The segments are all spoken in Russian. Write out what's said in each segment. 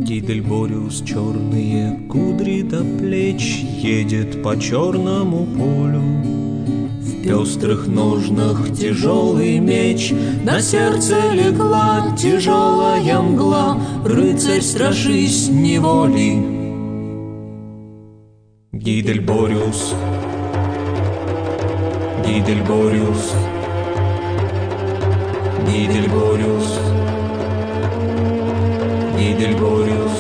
Гидельбориус черные кудри до плеч едет по черному полю. В пестрых ножнах тяжелый меч, на сердце легла тяжелая мгла. Рыцарь, страшись неволи. Гидельбориус, Гидельбориус, Гидельбориус, Гидельбориус.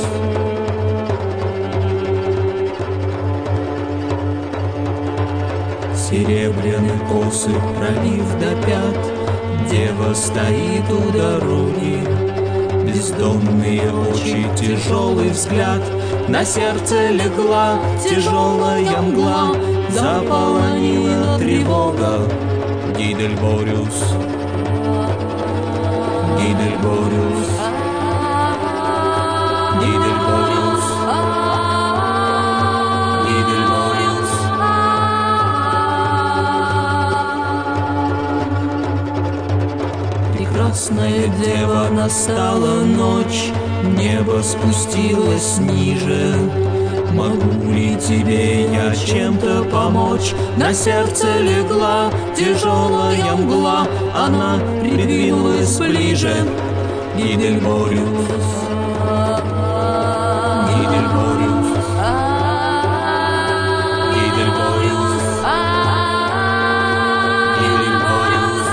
Серебряные косы пролив до пят, дева стоит у дороги. Бездонные очи, тяжелый взгляд, на сердце легла тяжелая мгла. Заполонила тревога. Гидельбориус, Гидельбориус, Гидельбориус, Гидельбориус. Прекрасная дева, настала ночь, небо спустилось ниже. Могу ли тебе я чем-то помочь? На сердце легла тяжелая мгла, она придвинулась ближе. Гидельбориус, Гидельбориус, Гидельбориус, Гидельбориус.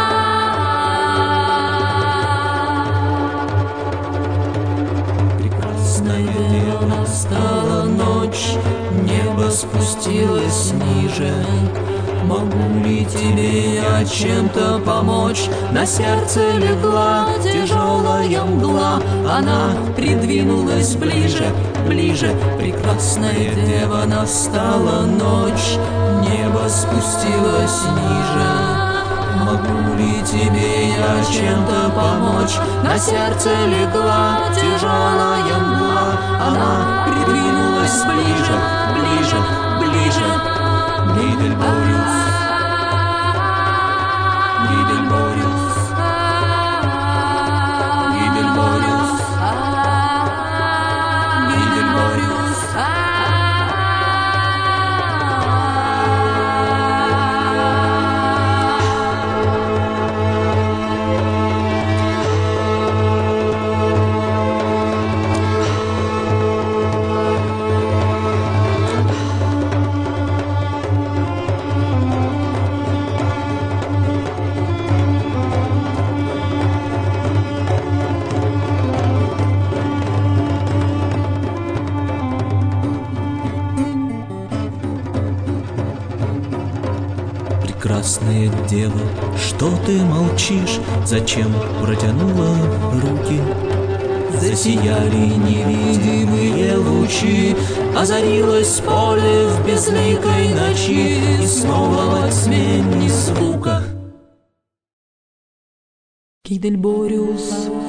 Прекрасная дева, настала ночь, небо спустилось ниже. Могу ли тебе я чем-то помочь? На сердце легла тяжелая мгла, она придвинулась ближе, ближе. Прекрасная дева, настала ночь, небо спустилось ниже. Могу ли тебе я чем-то помочь? На сердце легла тяжелая мгла, она придвинулась ближе, ближе, ближе. Гидельбориус, Гидельбориус, Гидельбориус, Гидельбориус. Прекрасная дева, что ты молчишь? Зачем протянула руки? Засияли невидимые лучи, озарилось поле в безликой ночи, и снова во тьме ни звука. Гидельбориус,